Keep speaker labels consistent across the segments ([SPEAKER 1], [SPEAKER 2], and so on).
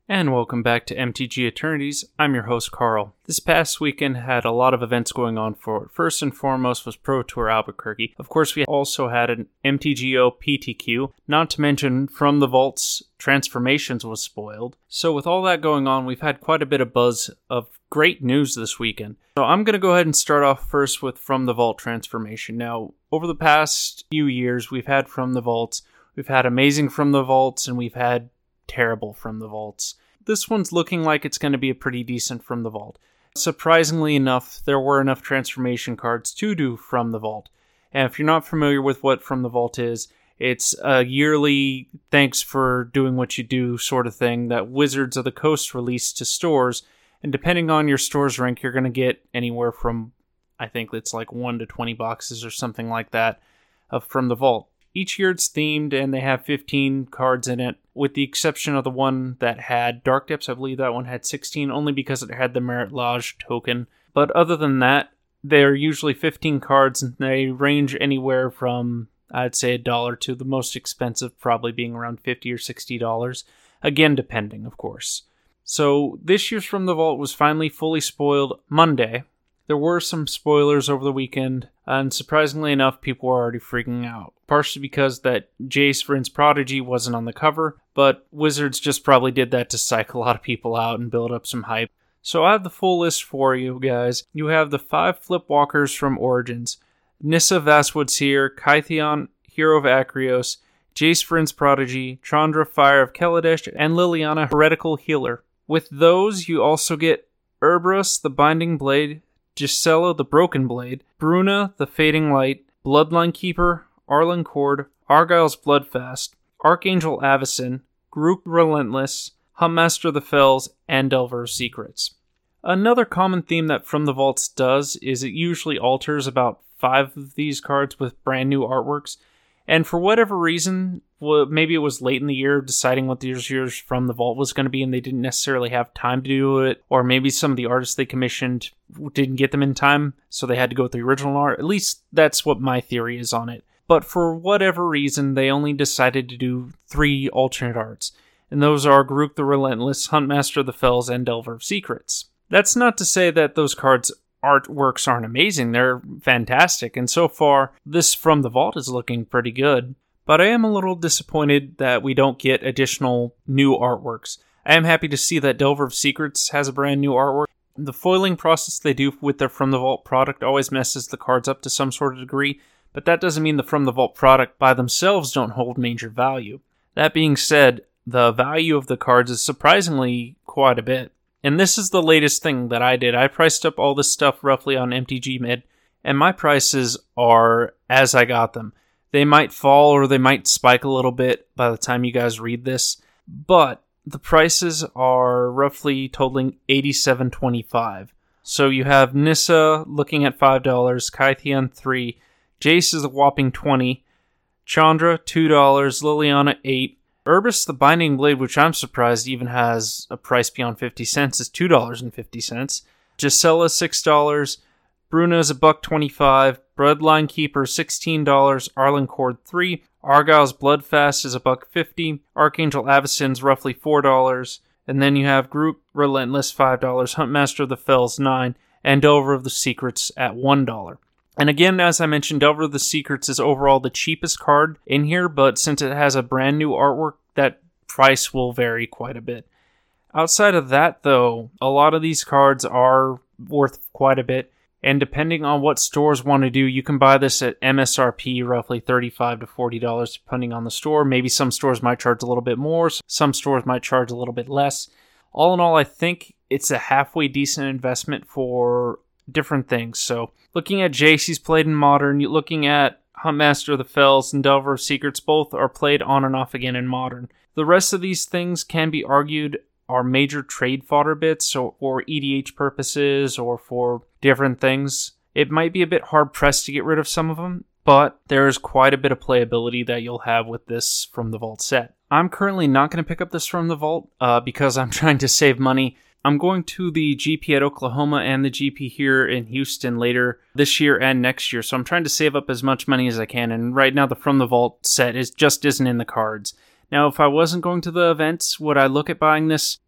[SPEAKER 1] And welcome back to MTG Eternities. I'm your host, Carl. This past weekend had a lot of events going on for it. First and foremost was Pro Tour Albuquerque. Of course, we also had an MTGO PTQ, not to mention From the Vault's Transformations was spoiled. So with all that going on, we've had quite a bit of buzz of great news this weekend. So I'm going to go ahead and start off first with From the Vault Transformation. Now, over the past few years, we've had From the Vaults, we've had amazing From the Vaults, and we've had terrible From the Vaults. This one's looking like it's going to be a pretty decent From the Vault. Surprisingly enough, there were enough transformation cards to do From the Vault. And if you're not familiar with what From the Vault is, it's a yearly thanks for doing what you do sort of thing that Wizards of the Coast release to stores. And depending on your store's rank, you're going to get anywhere from, I think it's like 1 to 20 boxes or something like that of From the Vault. Each year it's themed, and they have 15 cards in it, with the exception of the one that had Dark Depths. I believe that one had 16, only because it had the Merit Lodge token. But other than that, they're usually 15 cards, and they range anywhere from, I'd say, $1 to the most expensive, probably being around $50 or $60. Again, depending, of course. So this year's From the Vault was finally fully spoiled Monday. There were some spoilers over the weekend, and surprisingly enough, people were already freaking out. Partially because that Jace Vryn's Prodigy wasn't on the cover, but Wizards just probably did that to psych a lot of people out and build up some hype. So I have the full list for you guys. You have the 5 Flipwalkers from Origins: Nissa Vastwood Seer, Kytheon, Hero of Akrios, Jace Vryn's Prodigy, Chandra Fire of Kaladesh, and Liliana Heretical Healer. With those, you also get Urborus the Binding Blade, Gisela the Broken Blade, Bruna the Fading Light, Bloodline Keeper, Arlen Cord, Argyle's Bloodfast, Archangel Avacyn, Groot Relentless, Huntmaster of the Fells, and Delver of Secrets. Another common theme that From the Vaults does is it usually alters about 5 of these cards with brand new artworks, and for whatever reason, maybe it was late in the year deciding what this year's From the Vault was going to be and they didn't necessarily have time to do it, or maybe some of the artists they commissioned didn't get them in time, so they had to go with the original art. At least that's what my theory is on it. But for whatever reason, they only decided to do 3 alternate arts, and those are Groot the Relentless, Huntmaster of the Fells, and Delver of Secrets. That's not to say that those cards' artworks aren't amazing. They're fantastic, and so far, this From the Vault is looking pretty good. But I am a little disappointed that we don't get additional new artworks. I am happy to see that Delver of Secrets has a brand new artwork. The foiling process they do with their From the Vault product always messes the cards up to some sort of degree, but that doesn't mean the From the Vault product by themselves don't hold major value. That being said, the value of the cards is surprisingly quite a bit. And this is the latest thing that I did. I priced up all this stuff roughly on MTG Mid, and my prices are as I got them. They might fall or they might spike a little bit by the time you guys read this, but the prices are roughly totaling $87.25. So you have Nissa looking at $5, Kytheon $3, Jace is a whopping $20, Chandra $2, Liliana $8, Urborus the Binding Blade, which I'm surprised even has a price beyond 50 cents, is $2.50, Gisela $6, Bruna is $1.25, Bloodline Keeper $16, Arlen Cord $3, Argyle's Bloodfast is $1.50, Archangel Avacyn's roughly $4, and then you have Groot Relentless $5, Huntmaster of the Fells $9, and Delver of the Secrets at $1. And again, as I mentioned, Delver of the Secrets is overall the cheapest card in here, but since it has a brand new artwork, that price will vary quite a bit. Outside of that, though, a lot of these cards are worth quite a bit, and depending on what stores want to do, you can buy this at MSRP, roughly $35 to $40, depending on the store. Maybe some stores might charge a little bit more, some stores might charge a little bit less. All in all, I think it's a halfway decent investment for different things. So looking at Jace, he's played in Modern. Looking at Huntmaster of the Fells and Delver of Secrets, both are played on and off again in Modern. The rest of these things can be argued are major trade fodder bits or EDH purposes or for different things. It might be a bit hard pressed to get rid of some of them, but there is quite a bit of playability that you'll have with this From the Vault set. I'm currently not going to pick up this From the Vault because I'm trying to save money. I'm going to the GP at Oklahoma and the GP here in Houston later this year and next year, so I'm trying to save up as much money as I can, and right now the From the Vault set just isn't in the cards. Now, if I wasn't going to the events, would I look at buying this?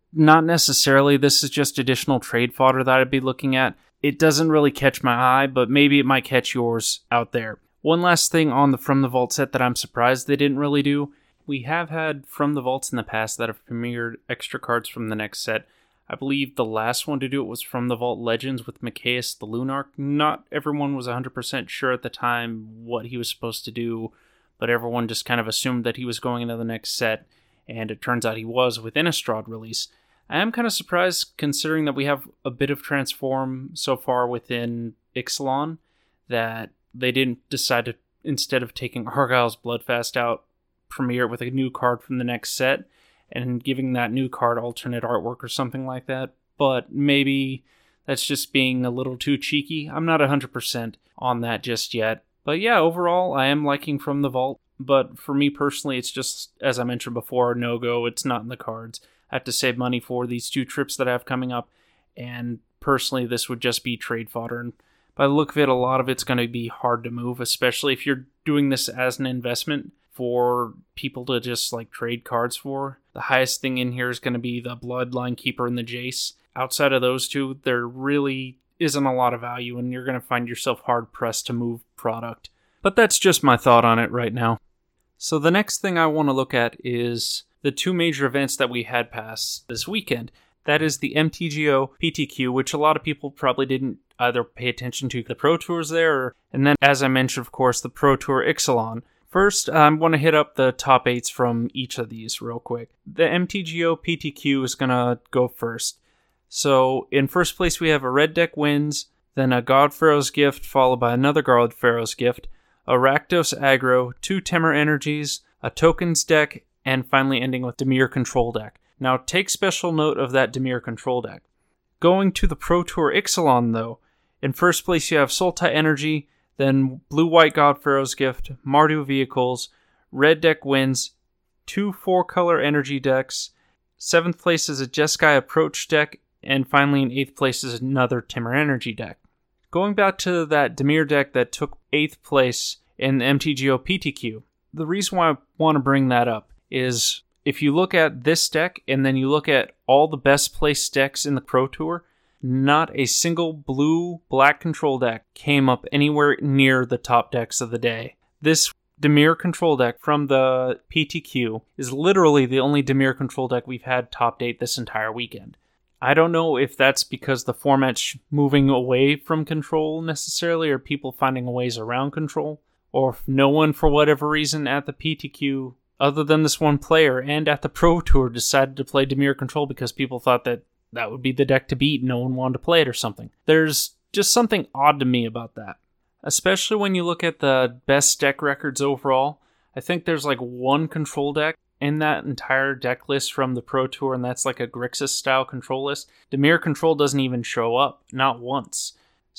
[SPEAKER 1] Not necessarily. This is just additional trade fodder that I'd be looking at. It doesn't really catch my eye, but maybe it might catch yours out there. One last thing on the From the Vault set that I'm surprised they didn't really do. We have had From the Vaults in the past that have premiered extra cards from the next set. I believe the last one to do it was From the Vault Legends with Mikaeus the Lunarch. Not everyone was 100% sure at the time what he was supposed to do, but everyone just kind of assumed that he was going into the next set, and it turns out he was with Innistrad release. I am kind of surprised considering that we have a bit of transform so far within Ixalan that they didn't decide to, instead of taking Argyle's Bloodfast out, premiere it with a new card from the next set and giving that new card alternate artwork or something like that. But maybe that's just being a little too cheeky. I'm not 100% on that just yet. But yeah, overall, I am liking From the Vault. But for me personally, it's just, as I mentioned before, no-go. It's not in the cards. I have to save money for these 2 trips that I have coming up, and personally this would just be trade fodder, and by the look of it, a lot of it's going to be hard to move, especially if you're doing this as an investment for people to just like trade cards for. The highest thing in here is going to be the Bloodline Keeper and the Jace. Outside of those two, there really isn't a lot of value, and you're going to find yourself hard-pressed to move product. But that's just my thought on it right now. So the next thing I want to look at is the 2 major events that we had pass this weekend. That is the MTGO PTQ, which a lot of people probably didn't either pay attention to the Pro Tours there, and then, as I mentioned, of course, the Pro Tour Ixalan. First, I want to hit up the top 8s from each of these real quick. The MTGO PTQ is going to go first. So, in first place, we have a Red Deck Wins, then a Godpharaoh's Gift, followed by another Godpharaoh's Gift, a Rakdos Aggro, 2 Temur Energies, a Tokens deck, and finally ending with Dimir Control deck. Now, take special note of that Dimir Control deck. Going to the Pro Tour Ixalan, though, in first place you have Sultai Energy, then Blue-White Godpharaoh's Gift, Mardu Vehicles, Red Deck Wins, 2 4-color energy decks, 7th place is a Jeskai Approach deck, and finally in 8th place is another Temur Energy deck. Going back to that Dimir deck that took 8th place in the MTGO PTQ, the reason why I want to bring that up is if you look at this deck and then you look at all the best placed decks in the Pro Tour, not a single blue-black control deck came up anywhere near the top decks of the day. This Dimir control deck from the PTQ is literally the only Dimir control deck we've had top 8 this entire weekend. I don't know if that's because the format's moving away from control necessarily, or people finding ways around control, or if no one, for whatever reason, at the PTQ, other than this one player, and at the Pro Tour, decided to play Dimir Control because people thought that that would be the deck to beat, no one wanted to play it or something. There's just something odd to me about that. Especially when you look at the best deck records overall. I think there's like 1 control deck in that entire deck list from the Pro Tour, and that's like a Grixis-style control list. Dimir Control doesn't even show up, not once.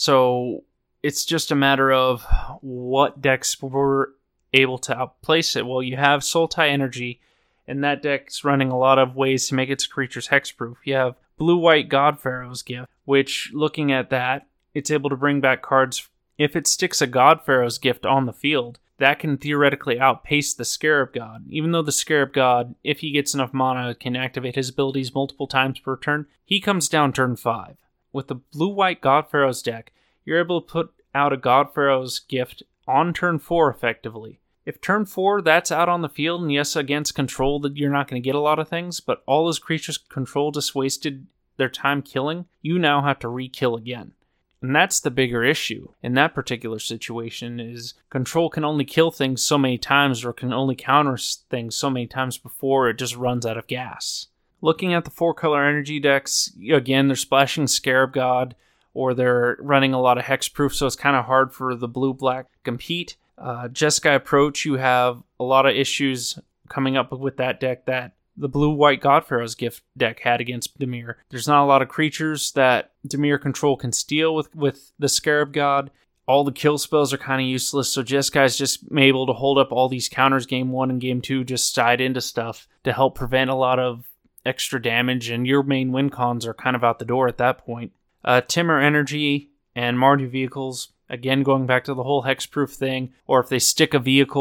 [SPEAKER 1] So it's just a matter of what decks were able to outplace it. Well, you have Sultai Energy, and that deck's running a lot of ways to make its creatures hexproof. You have Blue-White Godpharaoh's Gift, which, looking at that, it's able to bring back cards. If it sticks a Godpharaoh's Gift on the field, that can theoretically outpace the Scarab God. Even though the Scarab God, if he gets enough mana, can activate his abilities multiple times per turn, he comes down turn 5. With the Blue-White Godpharaoh's deck, you're able to put out a Godpharaoh's Gift on turn 4 effectively. If turn 4 that's out on the field, and yes, against control, that you're not going to get a lot of things, but all those creatures control just wasted their time killing, you now have to re-kill again. And that's the bigger issue in that particular situation, is control can only kill things so many times, or can only counter things so many times before it just runs out of gas. Looking at the 4-color energy decks, again, they're splashing Scarab God, or they're running a lot of hexproof, so it's kind of hard for the blue-black to compete. Jeskai Approach, you have a lot of issues coming up with that deck that the Blue-White Godpharaoh's Gift deck had against Dimir. There's not a lot of creatures that Dimir Control can steal with the Scarab God. All the kill spells are kind of useless, so Jeskai's just able to hold up all these counters game 1 and game 2, just side into stuff to help prevent a lot of extra damage, and your main win cons are kind of out the door at that point. Temur Energy and Mardu Vehicles, again, going back to the whole hexproof thing, or if they stick a vehicle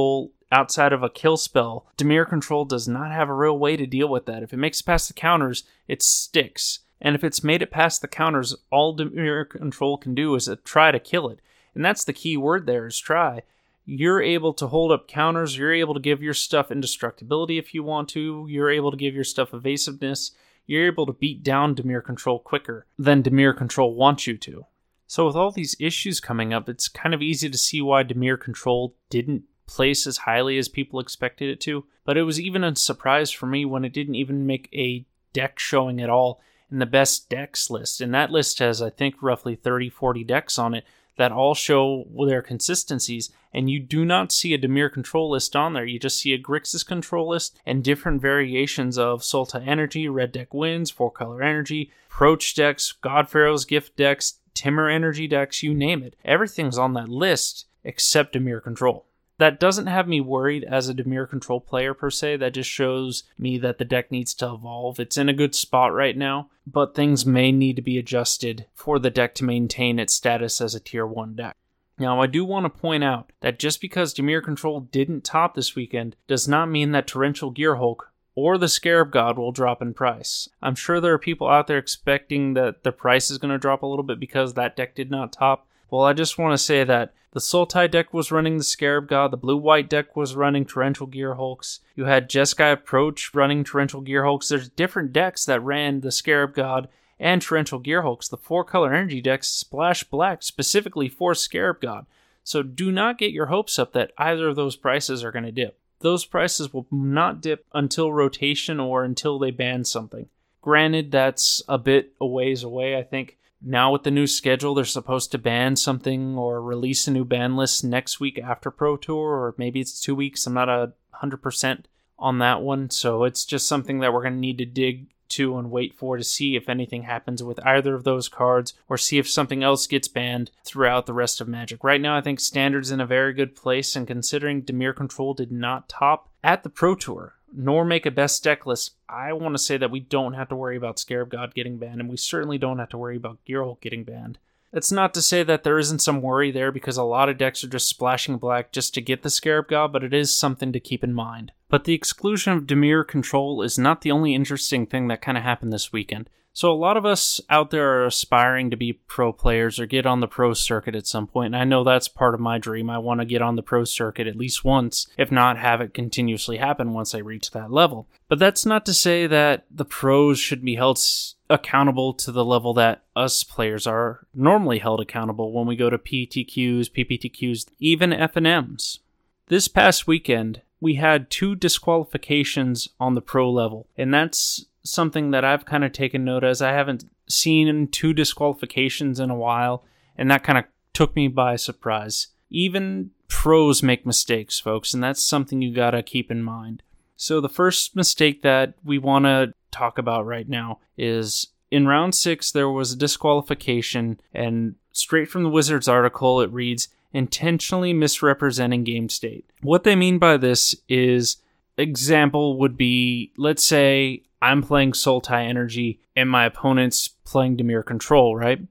[SPEAKER 1] outside of a kill spell, Dimir Control does not have a real way to deal with that. If it makes it past the counters, it sticks. And if it's made it past the counters, all Dimir Control can do is try to kill it. And that's the key word there, is try. You're able to hold up counters, you're able to give your stuff indestructibility if you want to, you're able to give your stuff evasiveness, you're able to beat down Dimir Control quicker than Dimir Control wants you to. So with all these issues coming up, it's kind of easy to see why Dimir Control didn't place as highly as people expected it to, but it was even a surprise for me when it didn't even make a deck showing at all in the best decks list. And that list has, I think, roughly 30-40 decks on it that all show their consistencies, and you do not see a Dimir Control list on there. You just see a Grixis Control list and different variations of Sultai Energy, Red Deck Wins, 4-color Energy, Approach decks, God Pharaoh's Gift decks, Timur Energy decks, you name it. Everything's on that list except Dimir Control. That doesn't have me worried as a Dimir Control player per se. That just shows me that the deck needs to evolve. It's in a good spot right now, but things may need to be adjusted for the deck to maintain its status as a Tier 1 deck. Now, I do want to point out that just because Dimir Control didn't top this weekend does not mean that Torrential Gearhulk or the Scarab God will drop in price. I'm sure there are people out there expecting that the price is going to drop a little bit because that deck did not top. Well, I just want to say that the Sultai deck was running the Scarab God, the blue-white deck was running Torrential Gearhulks, you had Jeskai Approach running Torrential Gearhulks. There's different decks that ran the Scarab God and Torrential Gearhulks. The 4-color energy decks splash black specifically for Scarab God. So do not get your hopes up that either of those prices are going to dip. Those prices will not dip until rotation or until they ban something. Granted, that's a bit a ways away. I think now with the new schedule, they're supposed to ban something or release a new ban list next week after Pro Tour, or maybe it's 2 weeks. I'm not 100% on that one. So it's just something that we're going to need to dig to and wait for to see if anything happens with either of those cards, or see if something else gets banned throughout the rest of Magic. Right now, I think Standard's in a very good place, and considering Dimir Control did not top at the Pro Tour, nor make a best deck list, I want to say that we don't have to worry about Scarab God getting banned, and we certainly don't have to worry about Gearhulk getting banned. That's not to say that there isn't some worry there, because a lot of decks are just splashing black just to get the Scarab God, but it is something to keep in mind. But the exclusion of Dimir Control is not the only interesting thing that kind of happened this weekend. So a lot of us out there are aspiring to be pro players or get on the pro circuit at some point, and I know that's part of my dream. I want to get on the pro circuit at least once, if not have it continuously happen once I reach that level. But that's not to say that the pros should be held accountable to the level that us players are normally held accountable when we go to PTQs, PPTQs, even FNMs. This past weekend, we had 2 disqualifications on the pro level, and that's something that I've kind of taken note as. I haven't seen 2 disqualifications in a while, and that kind of took me by surprise. Even pros make mistakes, folks, and that's something you gotta keep in mind. So the first mistake that we want to talk about right now is in round 6 there was a disqualification, and straight from the Wizards article it reads, intentionally misrepresenting game state. What they mean by this is, example would be, let's say I'm playing Sultai Energy and my opponent's playing Dimir Control, right?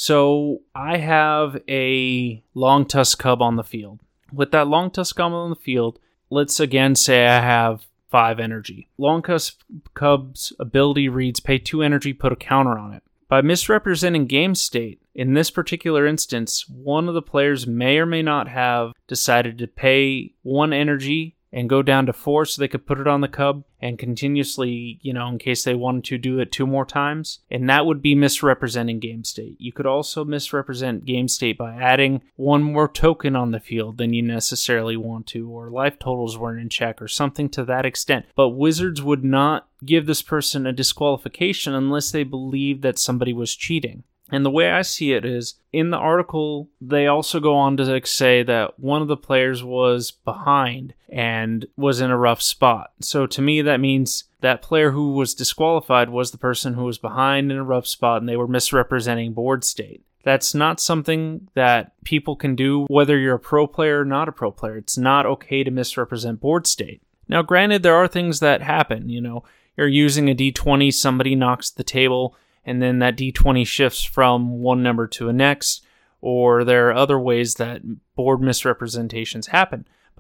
[SPEAKER 1] So I have a Longtusk Cub on the field. With that Longtusk Cub on the field, let's again say I have 5 energy. Longtusk Cub's ability reads, pay 2 energy, put a counter on it. By misrepresenting game state, in this particular instance, one of the players may or may not have decided to pay 1 energy and go down to 4 so they could put it on the Cub and continuously, in case they wanted to do it 2 more times. And that would be misrepresenting game state. You could also misrepresent game state by adding 1 more token on the field than you necessarily want to, or life totals weren't in check, or something to that extent. But Wizards would not give this person a disqualification unless they believed that somebody was cheating. And the way I see it is, in the article, they also go on to say that one of the players was behind and was in a rough spot. So to me, that means that player who was disqualified was the person who was behind in a rough spot, and they were misrepresenting board state. That's not something that people can do, whether you're a pro player or not a pro player. It's not okay to misrepresent board state. Now, granted, there are things that happen. You're using a D20, somebody knocks the table, and then that D20 shifts from one number to a next, or there are other ways that board misrepresentations happen.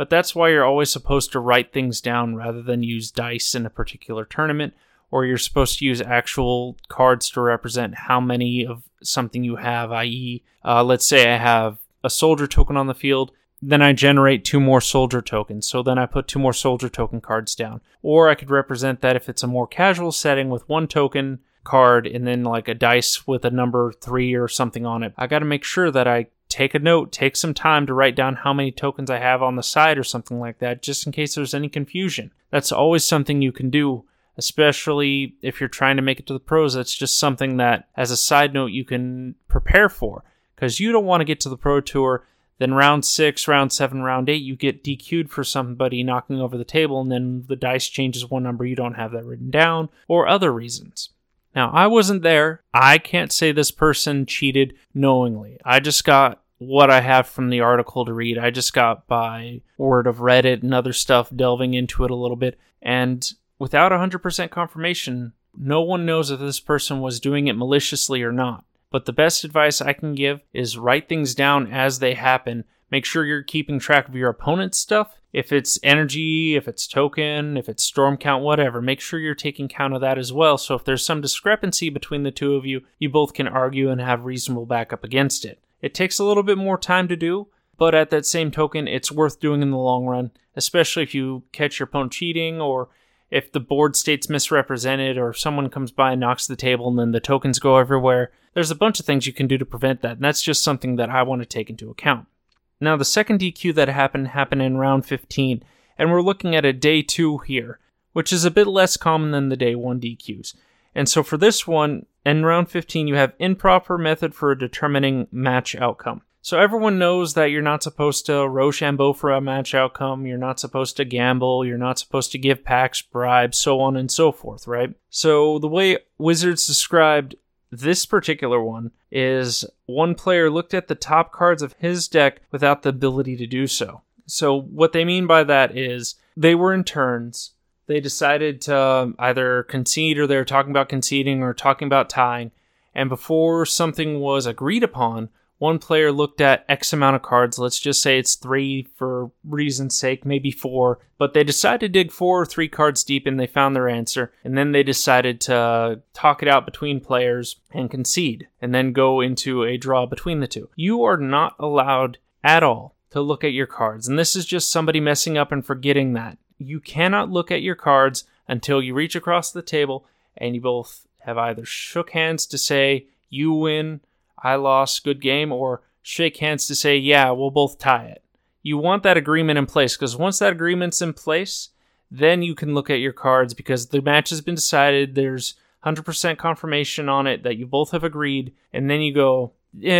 [SPEAKER 1] But that's why you're always supposed to write things down rather than use dice in a particular tournament, or you're supposed to use actual cards to represent how many of something you have, i.e., let's say I have a soldier token on the field, then I generate 2 more soldier tokens, so then I put 2 more soldier token cards down. Or I could represent that if it's a more casual setting with 1 token card and then like a dice with a number 3 or something on it. I got to make sure that I take a note, take some time to write down how many tokens I have on the side or something like that, just in case there's any confusion. That's always something you can do, especially if you're trying to make it to the pros. That's just something that, as a side note, you can prepare for, because you don't want to get to the Pro Tour, then round 6, round 7, round 8, you get DQ'd for somebody knocking over the table, and then the dice changes one number, you don't have that written down, or other reasons. Now, I wasn't there. I can't say this person cheated knowingly. I just got what I have from the article to read. I just got by word of Reddit and other stuff, delving into it a little bit. And without 100% confirmation, no one knows if this person was doing it maliciously or not. But the best advice I can give is write things down as they happen. Make sure you're keeping track of your opponent's stuff. If it's energy, if it's token, if it's storm count, whatever, make sure you're taking count of that as well. So if there's some discrepancy between the two of you, you both can argue and have reasonable backup against it. It takes a little bit more time to do, but at that same token, it's worth doing in the long run, especially if you catch your opponent cheating, or if the board state's misrepresented, or if someone comes by and knocks the table and then the tokens go everywhere. There's a bunch of things you can do to prevent that, and that's just something that I want to take into account. Now, the second DQ that happened in round 15, and we're looking at a day 2 here, which is a bit less common than the day 1 DQs. And so for this one, in round 15, you have improper method for determining match outcome. So everyone knows that you're not supposed to Rochambeau for a match outcome, you're not supposed to gamble, you're not supposed to give packs, bribes, so on and so forth, right? So the way Wizards described this particular one is one player looked at the top cards of his deck without the ability to do so. So what they mean by that is they were in turns. They decided to either concede, or they were talking about conceding or talking about tying. And before something was agreed upon, one player looked at X amount of cards. Let's just say it's 3 for reason's sake, maybe 4. But they decided to dig 4 or 3 cards deep, and they found their answer. And then they decided to talk it out between players and concede, and then go into a draw between the two. You are not allowed at all to look at your cards. And this is just somebody messing up and forgetting that. You cannot look at your cards until you reach across the table and you both have either shook hands to say, you win, I lost, good game, or shake hands to say, yeah, we'll both tie it. You want that agreement in place, because once that agreement's in place, then you can look at your cards, because the match has been decided, there's 100% confirmation on it that you both have agreed, and then you go,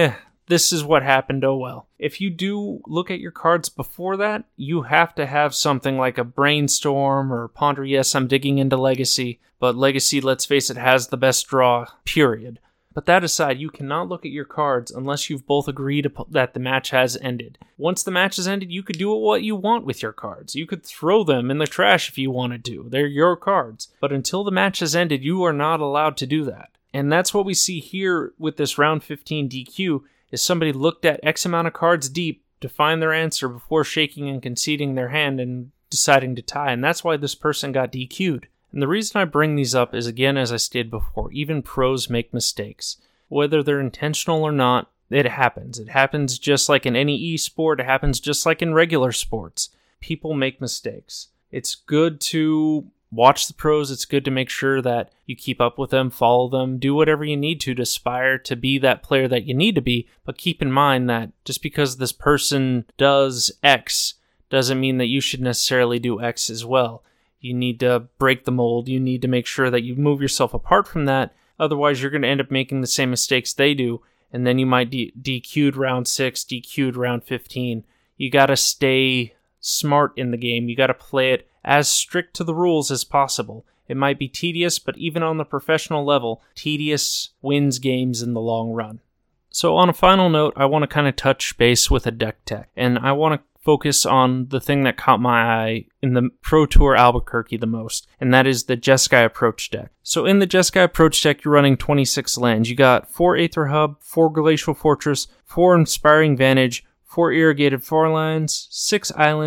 [SPEAKER 1] this is what happened, oh well. If you do look at your cards before that, you have to have something like a brainstorm or ponder. Yes, I'm digging into Legacy, but Legacy, let's face it, has the best draw, period. But that aside, you cannot look at your cards unless you've both agreed that the match has ended. Once the match has ended, you could do what you want with your cards. You could throw them in the trash if you wanted to. They're your cards. But until the match has ended, you are not allowed to do that. And that's what we see here with this round 15 DQ, is somebody looked at X amount of cards deep to find their answer before shaking and conceding their hand and deciding to tie. And that's why this person got DQ'd. And the reason I bring these up is, again, as I stated before, even pros make mistakes. Whether they're intentional or not, it happens. It happens just like in any esport. It happens just like in regular sports. People make mistakes. It's good to watch the pros. It's good to make sure that you keep up with them, follow them, do whatever you need to aspire to be that player that you need to be. But keep in mind that just because this person does X doesn't mean that you should necessarily do X as well. You need to break the mold. You need to make sure that you move yourself apart from that. Otherwise, you're going to end up making the same mistakes they do, and then you might DQ'd round 6, DQ'd round 15. You got to stay smart in the game. You got to play it as strict to the rules as possible. It might be tedious, but even on the professional level, tedious wins games in the long run. So on a final note, I want to kind of touch base with a deck tech, and I want to focus on the thing that caught my eye in the Pro Tour Albuquerque the most, and that is the Jeskai Approach deck. So in the Jeskai Approach deck, you're running 26 lands. You got 4 Aether Hub, 4 Glacial Fortress, 4 Inspiring Vantage, 4 Irrigated Farmlands, 6 Islands,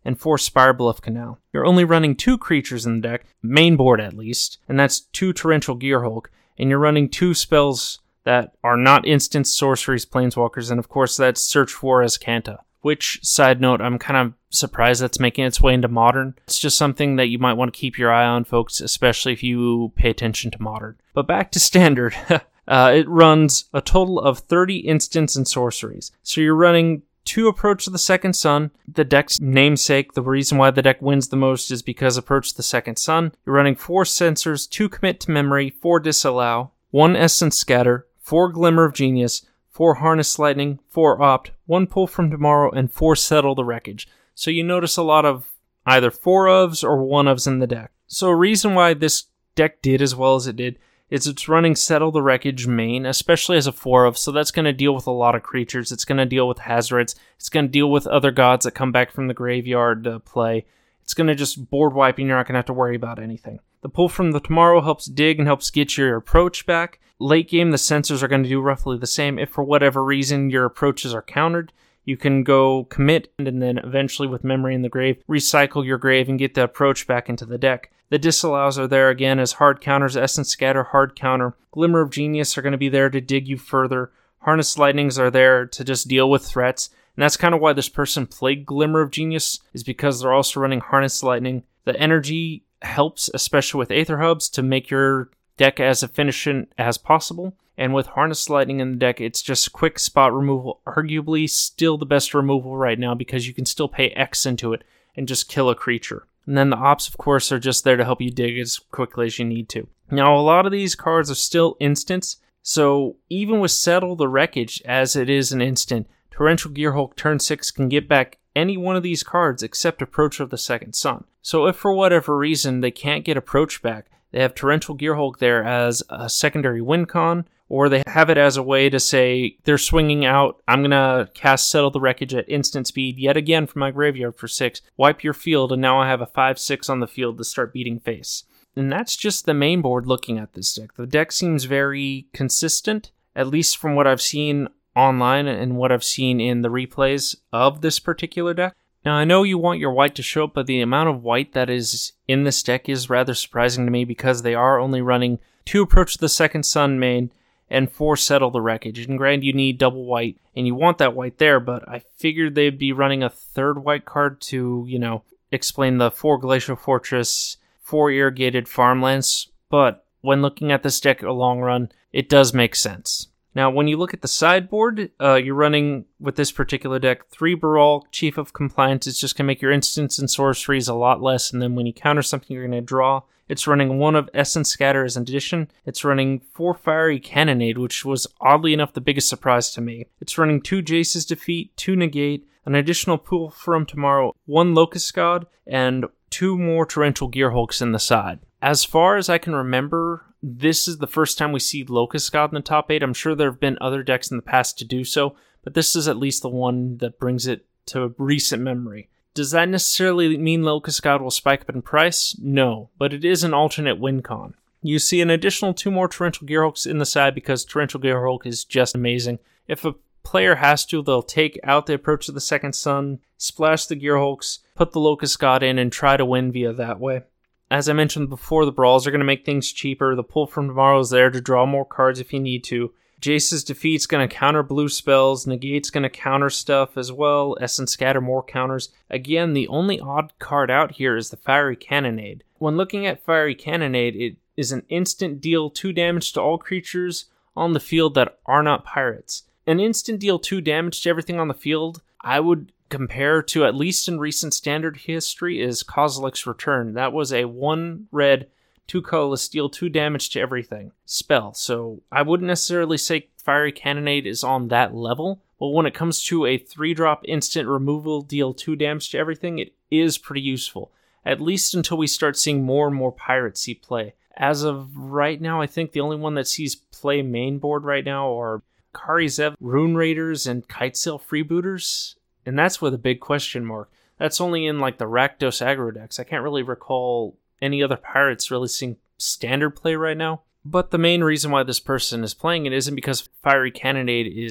[SPEAKER 1] and 4 Spirebluff Canal. You're only running 2 creatures in the deck, main board at least, and that's 2 Torrential Gearhulk, and you're running 2 spells that are not instant sorceries, planeswalkers, and of course that's Search for Azcanta. Which, side note, I'm kind of surprised that's making its way into Modern. It's just something that you might want to keep your eye on, folks, especially if you pay attention to Modern. But back to Standard. It runs a total of 30 instants and sorceries. So you're running 2 Approach of the Second Sun. The deck's namesake, the reason why the deck wins the most is because Approach of the Second Sun. You're running 4 Censors, 2 Commit to Memory, 4 Disallow, 1 Essence Scatter, 4 Glimmer of Genius, 4 Harness Lightning, 4 Opt, 1 Pull from Tomorrow, and 4 Settle the Wreckage. So you notice a lot of either 4 ofs or 1 ofs in the deck. So a reason why this deck did as well as it did is it's running Settle the Wreckage main, especially as a 4 of, so that's going to deal with a lot of creatures. It's going to deal with Hazards. It's going to deal with other gods that come back from the graveyard to play. It's going to just board wipe and you're not going to have to worry about anything. The Pull from the Tomorrow helps dig and helps get your approach back. Late game, the Censors are going to do roughly the same. If for whatever reason your approaches are countered, you can go commit and then eventually with Memory in the Grave, recycle your grave and get the approach back into the deck. The Disallows are there again as hard counters. Essence Scatter, hard counter. Glimmer of Genius are going to be there to dig you further. Harness Lightnings are there to just deal with threats. And that's kind of why this person played Glimmer of Genius, is because they're also running Harness Lightning. The energy helps, especially with Aether Hubs, to make your deck as efficient as possible. And with Harness Lightning in the deck, it's just quick spot removal. Arguably still the best removal right now because you can still pay X into it and just kill a creature. And then the Ops, of course, are just there to help you dig as quickly as you need to. Now, a lot of these cards are still instants, so even with Settle the Wreckage, as it is an instant, Torrential Gearhulk turn 6 can get back any one of these cards except Approach of the Second Sun. So if for whatever reason they can't get Approach back, they have Torrential Gearhulk there as a secondary win con, or they have it as a way to say, they're swinging out, I'm going to cast Settle the Wreckage at instant speed yet again from my graveyard for 6, wipe your field, and now I have a 5-6 on the field to start beating face. And that's just the main board looking at this deck. The deck seems very consistent, at least from what I've seen online and what I've seen in the replays of this particular deck. Now, I know you want your white to show up, but the amount of white that is in this deck is rather surprising to me because they are only running 2 Approach the Second Sun main and 4 Settle the Wreckage. And granted, you need double white, and you want that white there, but I figured they'd be running a 3rd white card to, explain the 4 Glacial Fortress, 4 Irrigated Farmlands. But when looking at this deck a long run, it does make sense. Now, when you look at the sideboard, you're running, with this particular deck, 3 Baral, Chief of Compliance. It's just going to make your instants and sorceries a lot less, and then when you counter something, you're going to draw. It's running 1 of Essence Scatter as an addition. It's running 4 Fiery Cannonade, which was oddly enough the biggest surprise to me. It's running 2 Jace's Defeat, 2 Negate, an additional Pull from Tomorrow, 1 Locust God, and 2 more Torrential Gearhulks in the side. As far as I can remember, this is the first time we see Locust God in the top 8. I'm sure there have been other decks in the past to do so, but this is at least the one that brings it to recent memory. Does that necessarily mean Locust God will spike up in price? No, but it is an alternate win con. You see an additional 2 more Torrential Gearhulks in the side because Torrential Gearhulk is just amazing. If a player has to, they'll take out the Approach of the Second Sun, splash the Gearhulks, put the Locust God in, and try to win via that way. As I mentioned before, the Brawls are going to make things cheaper. The Pull from Tomorrow is there to draw more cards if you need to. Jace's Defeat's going to counter blue spells. Negate's going to counter stuff as well. Essence Scatter, more counters. Again, the only odd card out here is the Fiery Cannonade. When looking at Fiery Cannonade, it is an instant deal 2 damage to all creatures on the field that are not pirates. An instant deal 2 damage to everything on the field, I would compare to, at least in recent Standard history, is Kozilek's Return. That was a 1 red, 2 colorless, deal 2 damage to everything spell. So I wouldn't necessarily say Fiery Cannonade is on that level, but when it comes to a 3-drop instant removal, deal 2 damage to everything, it is pretty useful. At least until we start seeing more and more pirates see play. As of right now, I think the only one that sees play main board right now are Kari Zev, Rune Raiders, and Kitesail Freebooters. And that's with a big question mark. That's only in like the Rakdos aggro decks. I can't really recall any other pirates really seeing standard play right now. But the main reason why this person is playing it isn't because Fiery Cannonade is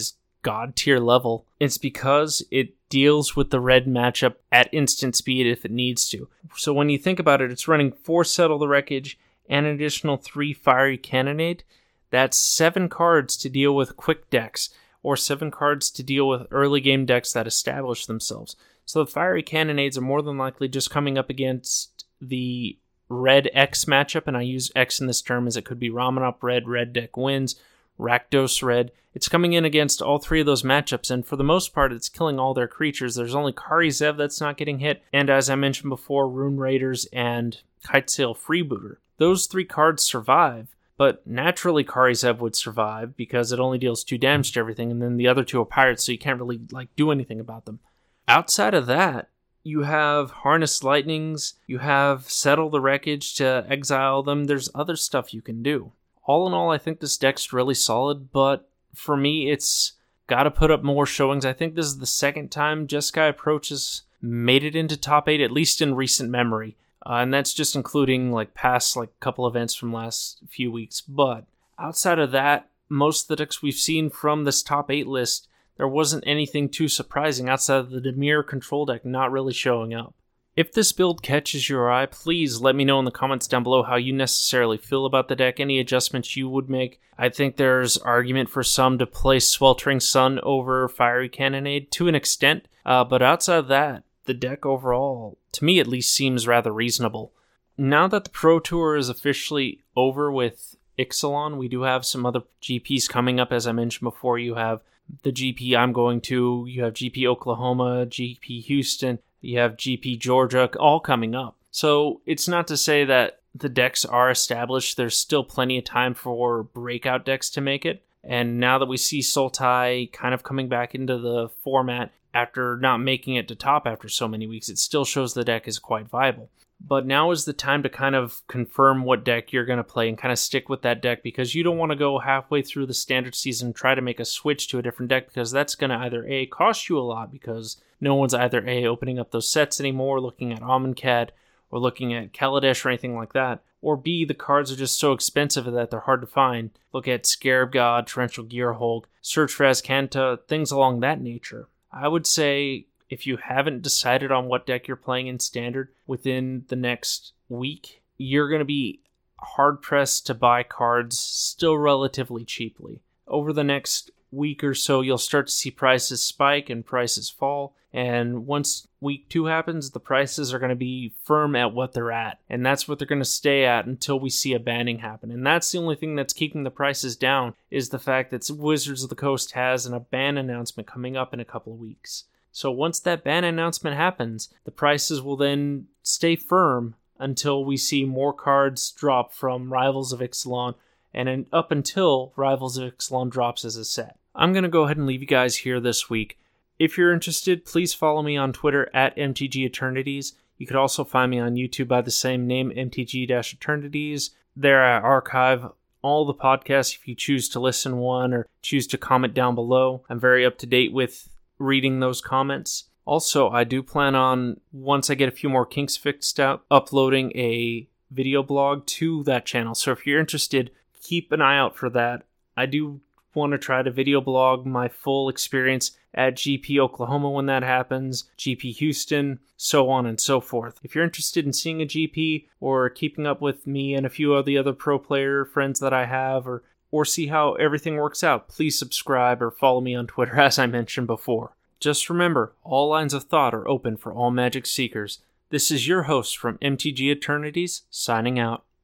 [SPEAKER 1] god tier level. It's because it deals with the red matchup at instant speed if it needs to. So when you think about it, it's running 4 Settle the Wreckage and an additional 3 Fiery Cannonade. That's 7 cards to deal with quick decks, or 7 cards to deal with early game decks that establish themselves. So the Fiery Cannonades are more than likely just coming up against the red X matchup, and I use X in this term as it could be Ramunap red deck wins, Rakdos red. It's coming in against all 3 of those matchups, and for the most part, it's killing all their creatures. There's only Kari Zev that's not getting hit, and as I mentioned before, Rune Raiders and Kitesail Freebooter. Those 3 cards survive, but naturally Kari Zev would survive because it only deals 2 damage to everything, and then the other 2 are pirates, so you can't really do anything about them. Outside of that, you have Harness Lightnings, you have Settle the Wreckage to exile them. There's other stuff you can do. All in all, I think this deck's really solid, but for me, it's got to put up more showings. I think this is the second time Jeskai Approach has made it into top 8, at least in recent memory. And that's just including past couple events from last few weeks. But outside of that, most of the decks we've seen from this top 8 list, there wasn't anything too surprising outside of the Dimir control deck not really showing up. If this build catches your eye, please let me know in the comments down below how you necessarily feel about the deck, any adjustments you would make. I think there's argument for some to play Sweltering Sun over Fiery Cannonade to an extent, but outside of that, the deck overall, to me at least, seems rather reasonable. Now that the Pro Tour is officially over with Ixalan, we do have some other GPs coming up. As I mentioned before, you have the GP I'm going to, you have GP Oklahoma, GP Houston, you have GP Georgia, all coming up. So it's not to say that the decks are established. There's still plenty of time for breakout decks to make it. And now that we see Sultai kind of coming back into the format after not making it to top after so many weeks, it still shows the deck is quite viable. But now is the time to kind of confirm what deck you're going to play and kind of stick with that deck, because you don't want to go halfway through the standard season and try to make a switch to a different deck, because that's going to either A, cost you a lot because no one's either A, opening up those sets anymore, looking at Amonkhet, or looking at Kaladesh or anything like that, or B, the cards are just so expensive that they're hard to find. Look at Scarab God, Torrential Gearhulk, Search for Azcanta, things along that nature. I would say if you haven't decided on what deck you're playing in Standard within the next week, you're going to be hard-pressed to buy cards still relatively cheaply. Over the next week or so, you'll start to see prices spike and prices fall. And once week 2 happens, the prices are going to be firm at what they're at. And that's what they're going to stay at until we see a banning happen. And that's the only thing that's keeping the prices down, is the fact that Wizards of the Coast has a ban announcement coming up in a couple of weeks. So once that ban announcement happens, the prices will then stay firm until we see more cards drop from Rivals of Ixalan, and up until Rivals of Ixalan drops as a set. I'm going to go ahead and leave you guys here this week. If you're interested, please follow me on Twitter at MTG Eternities. You could also find me on YouTube by the same name, MTG-Eternities. There I archive all the podcasts if you choose to listen one or choose to comment down below. I'm very up to date with reading those comments. Also, I do plan on, once I get a few more kinks fixed out, uploading a video blog to that channel. So if you're interested, keep an eye out for that. I do want to try to video blog my full experience at GP Oklahoma when that happens, GP Houston, so on and so forth. If you're interested in seeing a GP or keeping up with me and a few of the other pro player friends that I have, or see how everything works out, please subscribe or follow me on Twitter, as I mentioned before. Just remember, all lines of thought are open for all Magic seekers. This is your host from MTG Eternities, signing out.